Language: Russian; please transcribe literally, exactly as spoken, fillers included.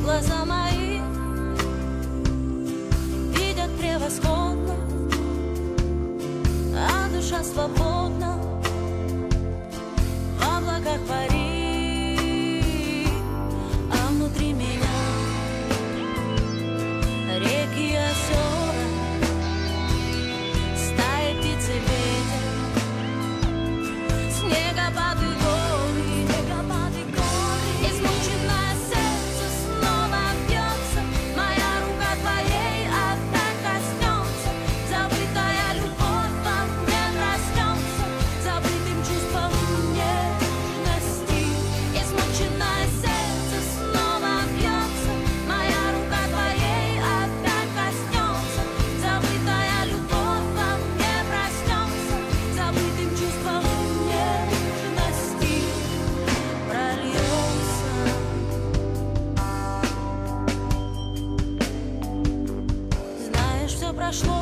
Глаза мои видят превосходно, а душа свободна в облаках пари, а внутри меня реки и озера, стаи птиц и ветер, снегопады горы, снегопады горы, измученное сердце снова бьется, моя рука твоей опять коснется, забытая любовь во мне проснется, забытым чувством нежности, измученное сердце снова бьется, моя рука твоей опять коснется, забытая любовь во мне проснется, забытым чувством нежности прольется. Знаешь, все прошло